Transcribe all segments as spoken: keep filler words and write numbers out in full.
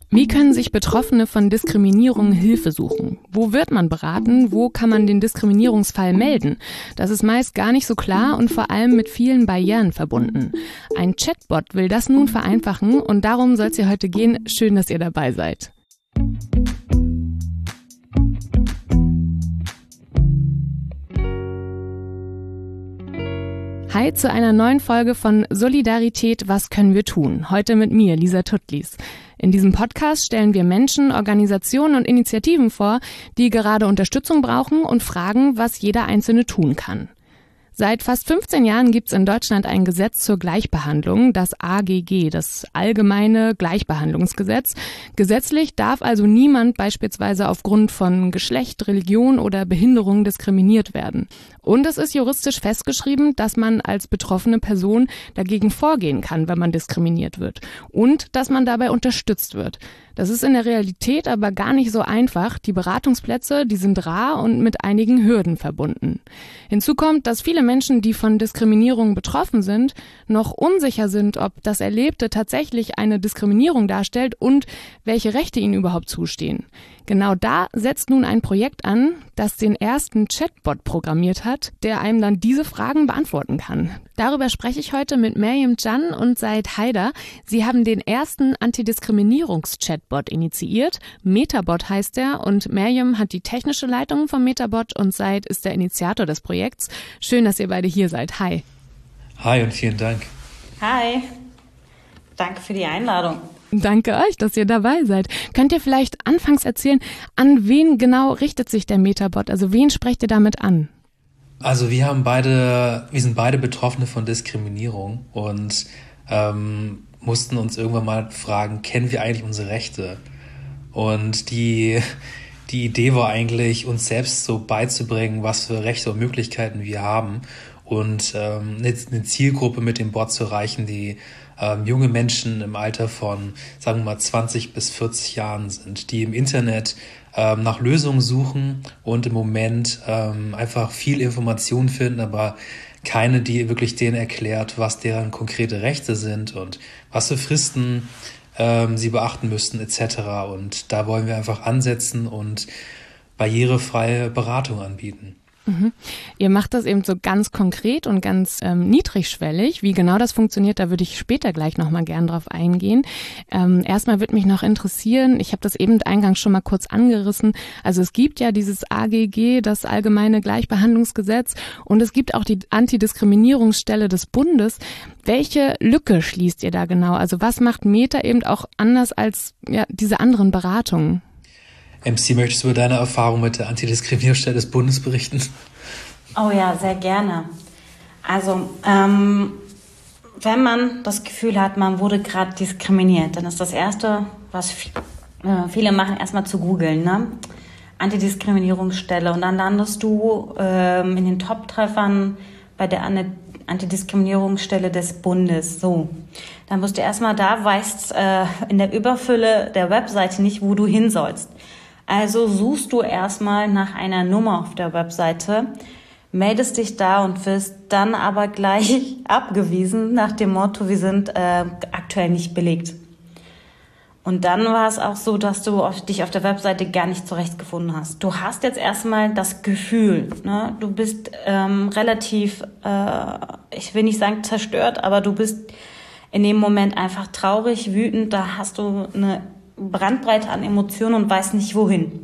Wie können sich Betroffene von Diskriminierung Hilfe suchen? Wo wird man beraten? Wo kann man den Diskriminierungsfall melden? Das ist meist gar nicht so klar und vor allem mit vielen Barrieren verbunden. Ein Chatbot will das nun vereinfachen und darum soll es hier heute gehen. Schön, dass ihr dabei seid. Hi zu einer neuen Folge von Solidarität, was können wir tun? Heute mit mir, Lisa Tuttlis. In diesem Podcast stellen wir Menschen, Organisationen und Initiativen vor, die gerade Unterstützung brauchen und fragen, was jeder Einzelne tun kann. Seit fast fünfzehn Jahren gibt es in Deutschland ein Gesetz zur Gleichbehandlung, das A G G, das Allgemeine Gleichbehandlungsgesetz. Gesetzlich darf also niemand beispielsweise aufgrund von Geschlecht, Religion oder Behinderung diskriminiert werden. Und es ist juristisch festgeschrieben, dass man als betroffene Person dagegen vorgehen kann, wenn man diskriminiert wird. Und dass man dabei unterstützt wird. Das ist in der Realität aber gar nicht so einfach. Die Beratungsplätze, die sind rar und mit einigen Hürden verbunden. Hinzu kommt, dass viele Menschen, die von Diskriminierung betroffen sind, noch unsicher sind, ob das Erlebte tatsächlich eine Diskriminierung darstellt und welche Rechte ihnen überhaupt zustehen. Genau da setzt nun ein Projekt an, das den ersten Chatbot programmiert hat, der einem dann diese Fragen beantworten kann. Darüber spreche ich heute mit Maryam Can und Said Haider. Sie haben den ersten Antidiskriminierungs-Chatbot initiiert. Metabot heißt er und Maryam hat die technische Leitung vom Metabot und Said ist der Initiator des Projekts. Schön, dass ihr beide hier seid. Hi. Hi und vielen Dank. Hi. Danke für die Einladung. Danke euch, dass ihr dabei seid. Könnt ihr vielleicht anfangs erzählen, an wen genau richtet sich der Metabot? Also wen sprecht ihr damit an? Also wir haben beide, wir sind beide Betroffene von Diskriminierung und ähm, mussten uns irgendwann mal fragen, kennen wir eigentlich unsere Rechte? Und die, die Idee war eigentlich, uns selbst so beizubringen, was für Rechte und Möglichkeiten wir haben und ähm, eine Zielgruppe mit dem Bot zu erreichen, die Ähm, junge Menschen im Alter von, sagen wir mal, zwanzig bis vierzig Jahren sind, die im Internet ähm, nach Lösungen suchen und im Moment ähm, einfach viel Information finden, aber keine, die wirklich denen erklärt, was deren konkrete Rechte sind und was für Fristen ähm, sie beachten müssten et cetera. Und da wollen wir einfach ansetzen und barrierefreie Beratung anbieten. Mhm. Ihr macht das eben so ganz konkret und ganz ähm, niedrigschwellig. Wie genau das funktioniert, da würde ich später gleich nochmal gern drauf eingehen. Ähm, erstmal würde mich noch interessieren, ich habe das eben eingangs schon mal kurz angerissen, also es gibt ja dieses A G G, das Allgemeine Gleichbehandlungsgesetz, und es gibt auch die Antidiskriminierungsstelle des Bundes. Welche Lücke schließt ihr da genau? Also was macht Meta eben auch anders als ja, diese anderen Beratungen? M C, möchtest du über deine Erfahrung mit der Antidiskriminierungsstelle des Bundes berichten? Oh ja, sehr gerne. Also, ähm, wenn man das Gefühl hat, man wurde gerade diskriminiert, dann ist das Erste, was f- äh, viele machen, erstmal zu googeln, ne? Antidiskriminierungsstelle. Und dann landest du ähm, in den Top-Treffern bei der An- Antidiskriminierungsstelle des Bundes. So, dann wirst du erstmal da, weißt äh, in der Überfülle der Webseite nicht, wo du hin sollst. Also suchst du erstmal nach einer Nummer auf der Webseite, meldest dich da und wirst dann aber gleich abgewiesen nach dem Motto, wir sind äh, aktuell nicht belegt. Und dann war es auch so, dass du auf, dich auf der Webseite gar nicht zurechtgefunden hast. Du hast jetzt erstmal das Gefühl, ne? Du bist ähm, relativ, äh, ich will nicht sagen zerstört, aber du bist in dem Moment einfach traurig, wütend, da hast du eine Brandbreite an Emotionen und weiß nicht wohin.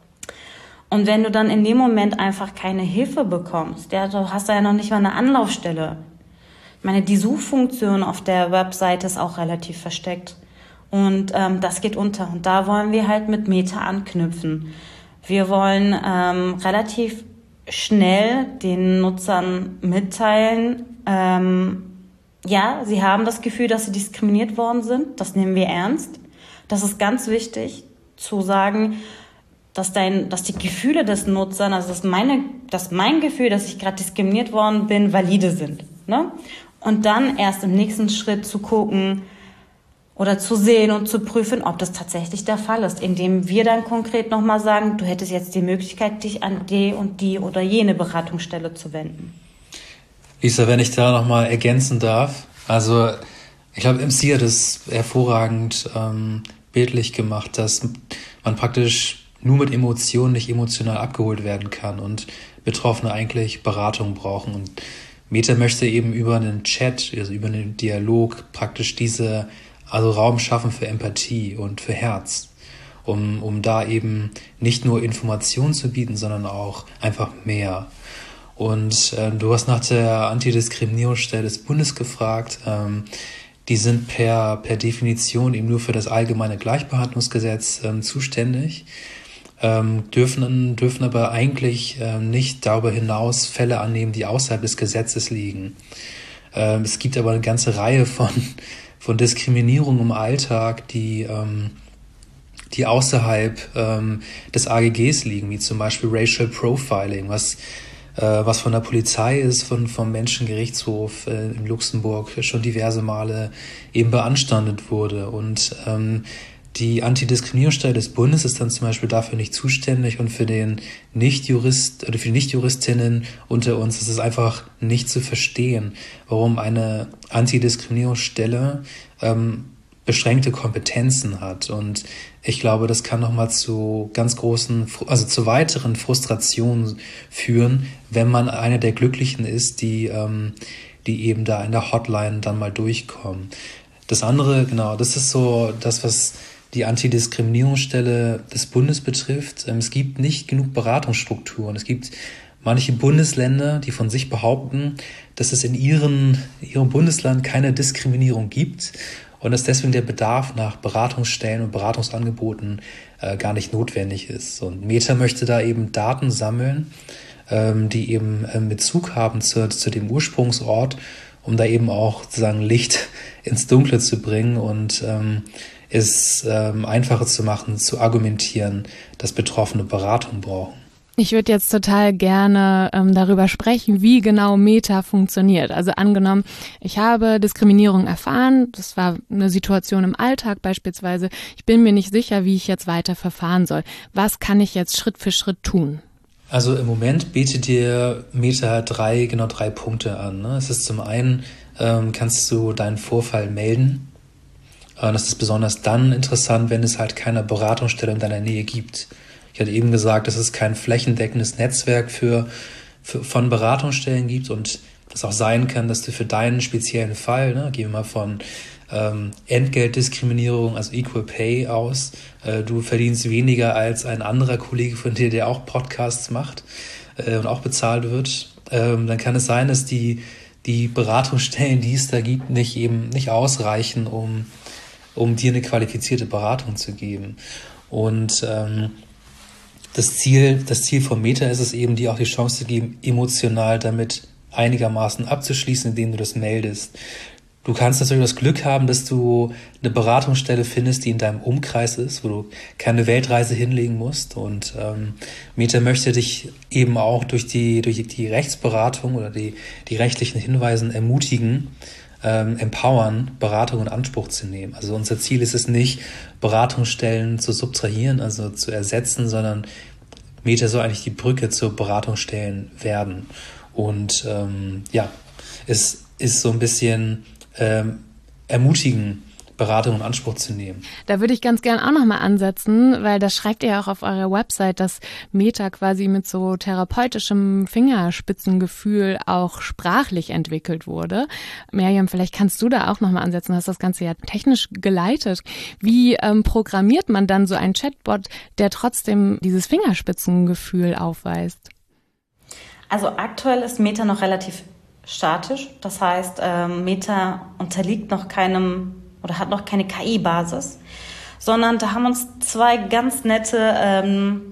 Und wenn du dann in dem Moment einfach keine Hilfe bekommst, ja, du hast ja noch nicht mal eine Anlaufstelle. Ich meine, die Suchfunktion auf der Webseite ist auch relativ versteckt. Und ähm, das geht unter. Und da wollen wir halt mit Meta anknüpfen. Wir wollen ähm, relativ schnell den Nutzern mitteilen, ähm, ja, sie haben das Gefühl, dass sie diskriminiert worden sind. Das nehmen wir ernst. Das ist ganz wichtig zu sagen, dass dein, dass die Gefühle des Nutzers, also dass meine, dass mein Gefühl, dass ich gerade diskriminiert worden bin, valide sind, ne? Und dann erst im nächsten Schritt zu gucken oder zu sehen und zu prüfen, ob das tatsächlich der Fall ist, indem wir dann konkret nochmal sagen, du hättest jetzt die Möglichkeit, dich an die und die oder jene Beratungsstelle zu wenden. Lisa, wenn ich da nochmal ergänzen darf, also ich glaube, M C hat es hervorragend ähm, bildlich gemacht, dass man praktisch nur mit Emotionen nicht emotional abgeholt werden kann und Betroffene eigentlich Beratung brauchen. Und Meta möchte eben über einen Chat, also über einen Dialog praktisch diese, also Raum schaffen für Empathie und für Herz, um, um da eben nicht nur Informationen zu bieten, sondern auch einfach mehr. Und äh, du hast nach der Antidiskriminierungsstelle des Bundes gefragt. Ähm, die sind per, per Definition eben nur für das allgemeine Gleichbehandlungsgesetz ähm, zuständig, ähm, dürfen, dürfen aber eigentlich ähm, nicht darüber hinaus Fälle annehmen, die außerhalb des Gesetzes liegen. Ähm, es gibt aber eine ganze Reihe von, von Diskriminierung im Alltag, die, ähm, die außerhalb ähm, des A G Gs liegen, wie zum Beispiel Racial Profiling, was was von der Polizei ist, von, vom Menschengerichtshof äh, in Luxemburg schon diverse Male eben beanstandet wurde. Und ähm, die Antidiskriminierungsstelle des Bundes ist dann zum Beispiel dafür nicht zuständig, und für den Nichtjurist oder für die Nichtjuristinnen unter uns ist es einfach nicht zu verstehen, warum eine Antidiskriminierungsstelle ähm, beschränkte Kompetenzen hat. Und ich glaube, das kann nochmal zu ganz großen, also zu weiteren Frustrationen führen, wenn man einer der Glücklichen ist, die, ähm, die eben da in der Hotline dann mal durchkommen. Das andere, genau, das ist so das, was die Antidiskriminierungsstelle des Bundes betrifft. Es gibt nicht genug Beratungsstrukturen. Es gibt manche Bundesländer, die von sich behaupten, dass es in ihren, ihrem Bundesland keine Diskriminierung gibt und dass deswegen der Bedarf nach Beratungsstellen und Beratungsangeboten äh, gar nicht notwendig ist. Und Meta möchte da eben Daten sammeln, ähm, die eben ähm, Bezug haben zu, zu dem Ursprungsort, um da eben auch sozusagen Licht ins Dunkle zu bringen und ähm, es ähm, einfacher zu machen, zu argumentieren, dass Betroffene Beratung brauchen. Ich würde jetzt total gerne ähm, darüber sprechen, wie genau Meta funktioniert. Also angenommen, ich habe Diskriminierung erfahren, das war eine Situation im Alltag beispielsweise. Ich bin mir nicht sicher, wie ich jetzt weiter verfahren soll. Was kann ich jetzt Schritt für Schritt tun? Also im Moment bietet dir Meta drei, genau drei Punkte an. Ne? Es ist zum einen, ähm, kannst du deinen Vorfall melden. Äh, das ist besonders dann interessant, wenn es halt keine Beratungsstelle in deiner Nähe gibt. Ich hatte eben gesagt, dass es kein flächendeckendes Netzwerk für, für von Beratungsstellen gibt und das auch sein kann, dass du für deinen speziellen Fall, ne, gehen wir mal von ähm, Entgeltdiskriminierung, also Equal Pay aus, äh, du verdienst weniger als ein anderer Kollege von dir, der auch Podcasts macht äh, und auch bezahlt wird, ähm, dann kann es sein, dass die, die Beratungsstellen, die es da gibt, nicht eben nicht ausreichen, um, um dir eine qualifizierte Beratung zu geben. Und ähm, Das Ziel, das Ziel von Meta ist es eben, dir auch die Chance zu geben, emotional damit einigermaßen abzuschließen, indem du das meldest. Du kannst natürlich das Glück haben, dass du eine Beratungsstelle findest, die in deinem Umkreis ist, wo du keine Weltreise hinlegen musst. Und ähm, Meta möchte dich eben auch durch die durch die Rechtsberatung oder die die rechtlichen Hinweisen ermutigen, ähm, empowern, Beratung in Anspruch zu nehmen. Also unser Ziel ist es nicht, Beratungsstellen zu subtrahieren, also zu ersetzen, sondern Meta soll eigentlich die Brücke zu Beratungsstellen werden. Und ähm, ja, es ist so ein bisschen ähm, ermutigen, Beratung in Anspruch zu nehmen. Da würde ich ganz gern auch nochmal ansetzen, weil das schreibt ihr ja auch auf eurer Website, dass Meta quasi mit so therapeutischem Fingerspitzengefühl auch sprachlich entwickelt wurde. Miriam, vielleicht kannst du da auch nochmal ansetzen, du hast das Ganze ja technisch geleitet. Wie ähm, programmiert man dann so einen Chatbot, der trotzdem dieses Fingerspitzengefühl aufweist? Also aktuell ist Meta noch relativ statisch. Das heißt, ähm, Meta unterliegt noch keinem oder hat noch keine K I-Basis, sondern da haben uns zwei ganz nette ähm,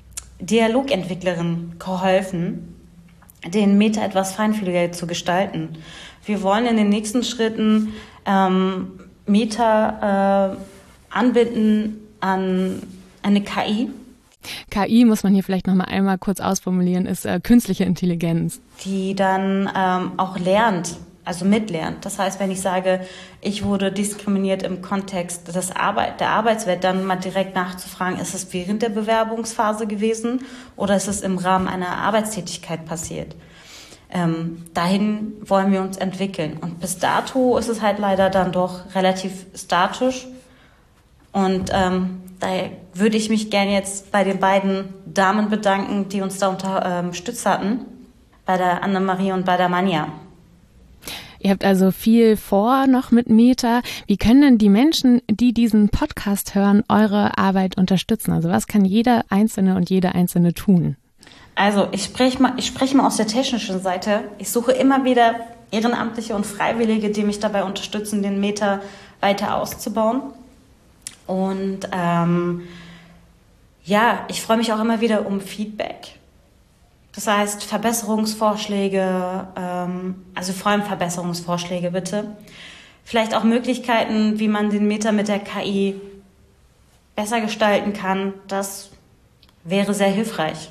Dialogentwicklerinnen geholfen, den Meta etwas feinfühliger zu gestalten. Wir wollen in den nächsten Schritten ähm, Meta äh, anbinden an eine K I. K I, muss man hier vielleicht noch mal einmal kurz ausformulieren, ist äh, künstliche Intelligenz. Die dann ähm, auch lernt, also mitlernt. Das heißt, wenn ich sage, ich wurde diskriminiert im Kontext des Arbeit, der Arbeitswelt, dann mal direkt nachzufragen, ist es während der Bewerbungsphase gewesen oder ist es im Rahmen einer Arbeitstätigkeit passiert? Ähm, dahin wollen wir uns entwickeln. Und bis dato ist es halt leider dann doch relativ statisch. Und ähm, da würde ich mich gerne jetzt bei den beiden Damen bedanken, die uns da unterstützt hatten, bei der Annemarie und bei der Manja. Ihr habt also viel vor noch mit Meta. Wie können denn die Menschen, die diesen Podcast hören, eure Arbeit unterstützen? Also was kann jeder Einzelne und jede Einzelne tun? Also ich spreche mal, ich spreche mal aus der technischen Seite. Ich suche immer wieder Ehrenamtliche und Freiwillige, die mich dabei unterstützen, den Meta weiter auszubauen. Und ähm, ja, ich freue mich auch immer wieder um Feedback. Das heißt, Verbesserungsvorschläge, ähm, also vor allem Verbesserungsvorschläge bitte. Vielleicht auch Möglichkeiten, wie man den Meta mit der K I besser gestalten kann. Das wäre sehr hilfreich.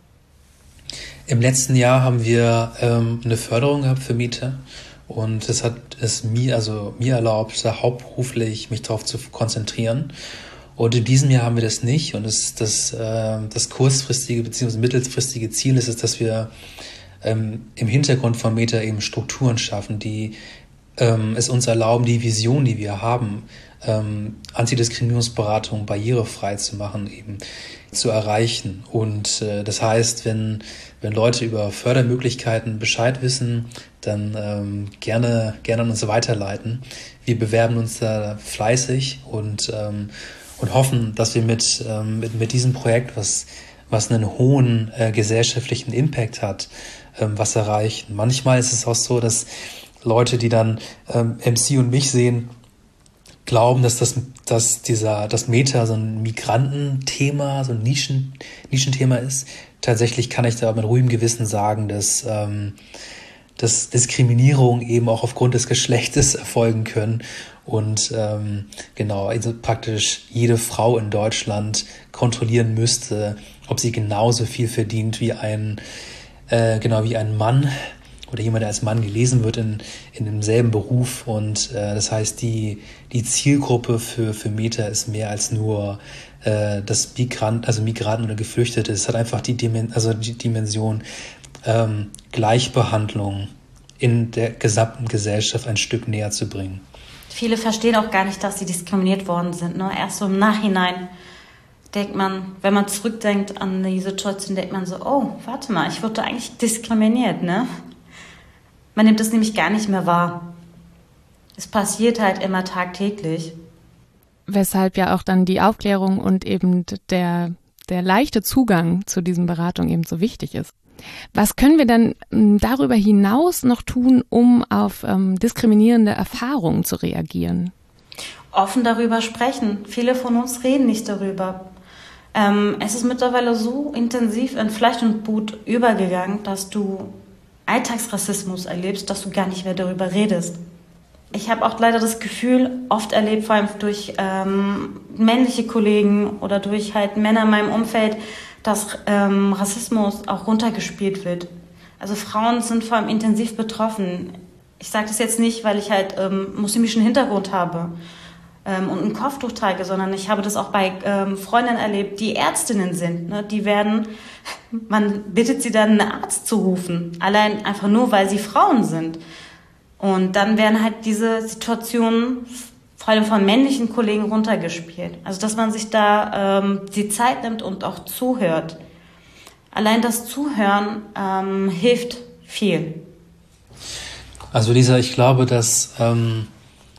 Im letzten Jahr haben wir ähm, eine Förderung gehabt für Meta und es hat es mir, also mir erlaubt, da hauptberuflich mich darauf zu konzentrieren. Und in diesem Jahr haben wir das nicht. Und das, das, äh, das kurzfristige bzw. mittelfristige Ziel ist es, dass wir ähm, im Hintergrund von Meta eben Strukturen schaffen, die ähm, es uns erlauben, die Vision, die wir haben, ähm, Antidiskriminierungsberatung barrierefrei zu machen, eben zu erreichen. Und äh, das heißt, wenn, wenn Leute über Fördermöglichkeiten Bescheid wissen, dann ähm, gerne, gerne an uns weiterleiten. Wir bewerben uns da fleißig und ähm, und hoffen, dass wir mit, ähm, mit, mit diesem Projekt, was, was einen hohen äh, gesellschaftlichen Impact hat, ähm, was erreichen. Manchmal ist es auch so, dass Leute, die dann ähm, M C und mich sehen, glauben, dass das, dass dieser, das Meta so ein Migrantenthema, so ein Nischen, Nischenthema ist. Tatsächlich kann ich da mit ruhigem Gewissen sagen, dass, ähm, dass Diskriminierung eben auch aufgrund des Geschlechtes erfolgen können. Und ähm, genau, also praktisch jede Frau in Deutschland kontrollieren müsste, ob sie genauso viel verdient wie ein äh, genau wie ein Mann oder jemand, der als Mann gelesen wird in in demselben Beruf. Und äh, das heißt, die die Zielgruppe für für Meta ist mehr als nur äh, das Migrant, also Migranten oder Geflüchtete. Es hat einfach die Dimen- also die Dimension ähm, Gleichbehandlung in der gesamten Gesellschaft ein Stück näher zu bringen. Viele verstehen auch gar nicht, dass sie diskriminiert worden sind. Ne? Erst so im Nachhinein denkt man, wenn man zurückdenkt an die Situation, denkt man so, oh, warte mal, ich wurde eigentlich diskriminiert. Ne? Man nimmt es nämlich gar nicht mehr wahr. Es passiert halt immer tagtäglich. Weshalb ja auch dann die Aufklärung und eben der, der leichte Zugang zu diesen Beratungen eben so wichtig ist. Was können wir denn darüber hinaus noch tun, um auf ähm, diskriminierende Erfahrungen zu reagieren? Offen darüber sprechen. Viele von uns reden nicht darüber. Ähm, es ist mittlerweile so intensiv in Fleisch und Blut übergegangen, dass du Alltagsrassismus erlebst, dass du gar nicht mehr darüber redest. Ich habe auch leider das Gefühl, oft erlebt, vor allem durch ähm, männliche Kollegen oder durch halt Männer in meinem Umfeld, dass ähm, Rassismus auch runtergespielt wird. Also Frauen sind vor allem intensiv betroffen. Ich sage das jetzt nicht, weil ich halt ähm, muslimischen Hintergrund habe ähm, und ein Kopftuch trage, sondern ich habe das auch bei ähm, Freundinnen erlebt, die Ärztinnen sind. Ne? Die werden, man bittet sie dann, einen Arzt zu rufen, allein einfach nur, weil sie Frauen sind. Und dann werden halt diese Situationen vor allem von männlichen Kollegen runtergespielt. Also dass man sich da ähm, die Zeit nimmt und auch zuhört. Allein das Zuhören ähm, hilft viel. Also Lisa, ich glaube, dass, ähm,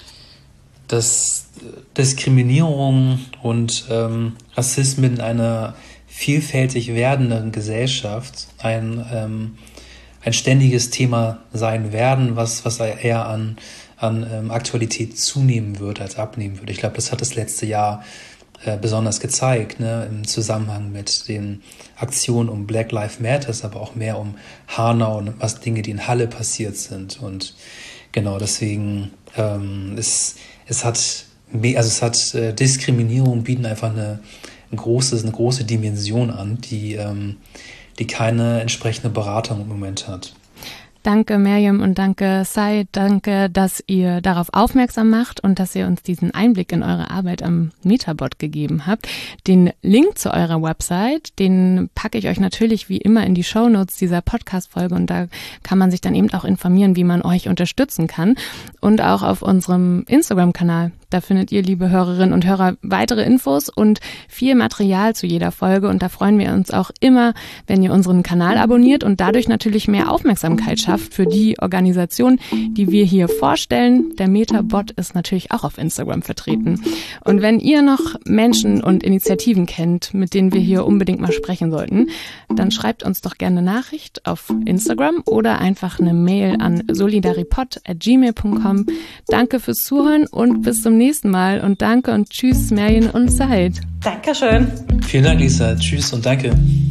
dass Diskriminierung und ähm, Rassismus in einer vielfältig werdenden Gesellschaft ein, ähm, ein ständiges Thema sein werden, was, was eher an an ähm, Aktualität zunehmen wird als abnehmen wird. Ich glaube, das hat das letzte Jahr äh, besonders gezeigt, ne, im Zusammenhang mit den Aktionen um Black Lives Matter, aber auch mehr um Hanau und was Dinge, die in Halle passiert sind. Und genau deswegen ähm, es es hat also es hat äh, Diskriminierung bieten einfach eine ein großes eine große Dimension an, die ähm, die keine entsprechende Beratung im Moment hat. Danke, Meriem, und danke, Sai. Danke, dass ihr darauf aufmerksam macht und dass ihr uns diesen Einblick in eure Arbeit am Metabot gegeben habt. Den Link zu eurer Website, den packe ich euch natürlich wie immer in die Shownotes dieser Podcast-Folge, und da kann man sich dann eben auch informieren, wie man euch unterstützen kann. Und auch auf unserem Instagram-Kanal Da findet ihr, liebe Hörerinnen und Hörer, weitere Infos und viel Material zu jeder Folge. Und da freuen wir uns auch immer, wenn ihr unseren Kanal abonniert und dadurch natürlich mehr Aufmerksamkeit schafft für die Organisation, die wir hier vorstellen. Der Metabot ist natürlich auch auf Instagram vertreten. Und wenn ihr noch Menschen und Initiativen kennt, mit denen wir hier unbedingt mal sprechen sollten, dann schreibt uns doch gerne eine Nachricht auf Instagram oder einfach eine Mail an solidaripod at gmail punkt com. Danke fürs Zuhören und bis zum nächsten Mal. Und danke und tschüss, Merjen und Said. Dankeschön. Vielen Dank, Lisa. Tschüss und danke.